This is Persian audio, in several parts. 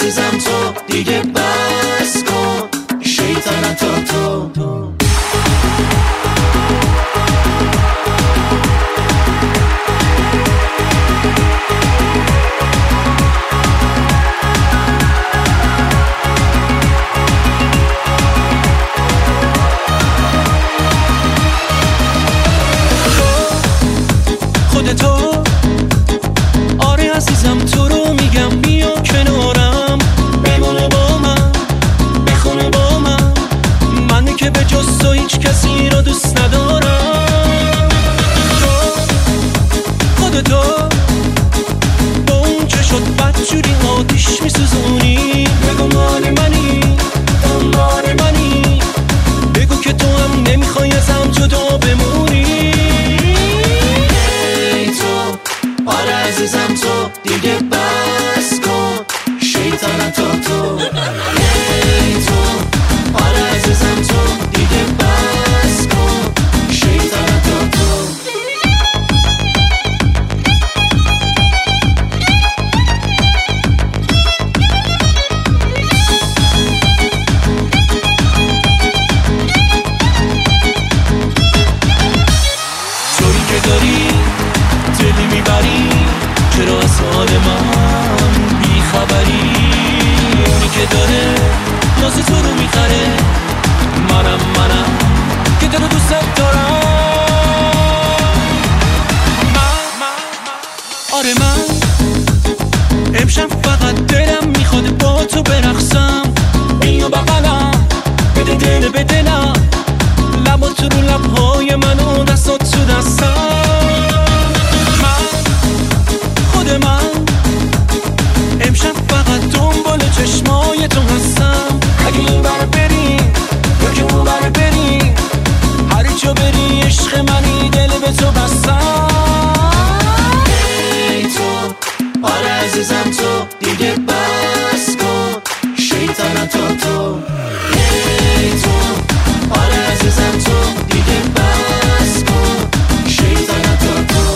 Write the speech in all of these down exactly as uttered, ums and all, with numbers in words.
عزیزم تو دیگه بس کن شیطنت تا تو. تو آره عزیزم تو رو میگم بیا کنارم بمونه با من بخونه با من منی که به جز تو هیچ کسی رو دوست ندارم. تو خودتو با اون چه شد بدجوری آتیش میسوزونی بگو مال منی مال منی بگو که تو هم نمیخوای ازم جدا بمونی. عزیزم تو دیگه بس کن شیطنت تا تو. ای تو آره عزیزم تو دیگه بس کن شیطنت تا تو. تویی که داری دلی میبری چرا از حال من بیخبری اونی که داره ناز تو رو میخره منم منم که دل رو دوست دارم. من آره من امشب فقط دلم میخواد با تو برقصم بیا بغلم بده دل به دلم لبات رو لبهای من و دستات تو دستم. من امشب فقط دنبال چشمای تو هستم اگه این بر بری یا که اون بر بری هر جا بری عشق منی دل به تو بستم. ای تو آره عزیزم تو دیگه بس کن شیطنت تا تو. ای تو آره عزیزم تو دیگه بس کن شیطنت تا تو.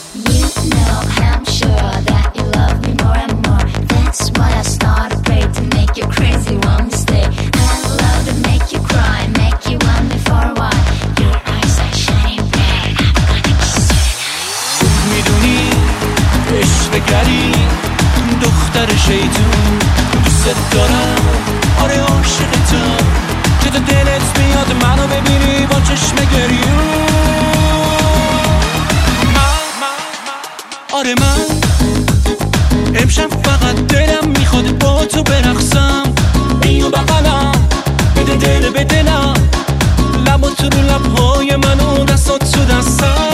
بگری دختر شیطون دوست دارم آره عاشقتم که تو دلت میاد منو ببینی با چشم گریون. آره من امشب فقط دلم میخواد با تو برقصم بیا بغلم بده دل به دلم لبات رو لبهای منو دستات تو دستم.